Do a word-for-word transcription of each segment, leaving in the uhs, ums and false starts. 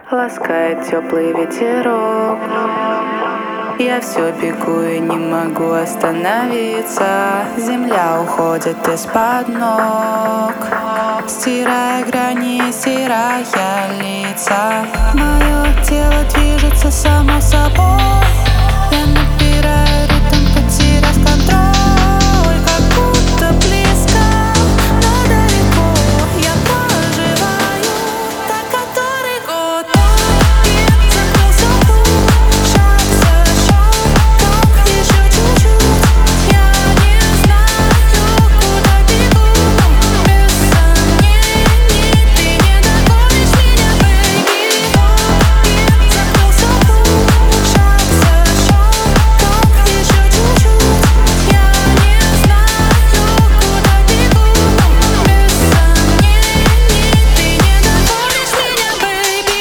ласкает теплый ветерок. Я все бегу и не могу остановиться. Земля уходит из-под ног, стирая грани, стирая лица. Мое тело движется само собой. Я набираю ритм, потеряв контроль. Как будто близко, но далеко. Я проживаю так который год. Закрылся круг, шаг за шагом, еще чуть-чуть. Я не знаю, куда бегу. Без сомнений ты не догонишь меня, бэйби. Закрылся круг, шаг за шагом, еще чуть-чуть. Я не знаю, куда бегу. Без сомнений ты не догонишь меня, бэйби.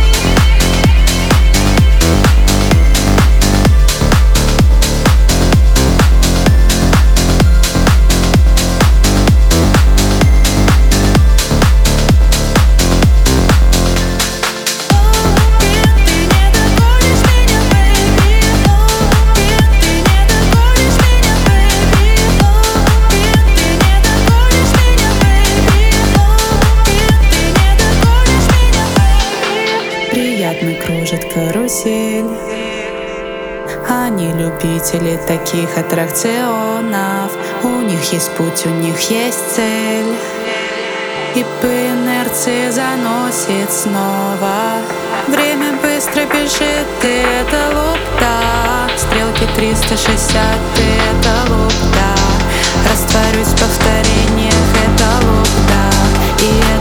Приятно кружит карусель. Они любители таких аттракционов. У них есть путь, у них есть цель. И по инерции заносит снова. Время быстро бежит, и это лупта. Стрелки триста шестьдесят, и это лупта. Растворюсь в повторениях, это лупта. И это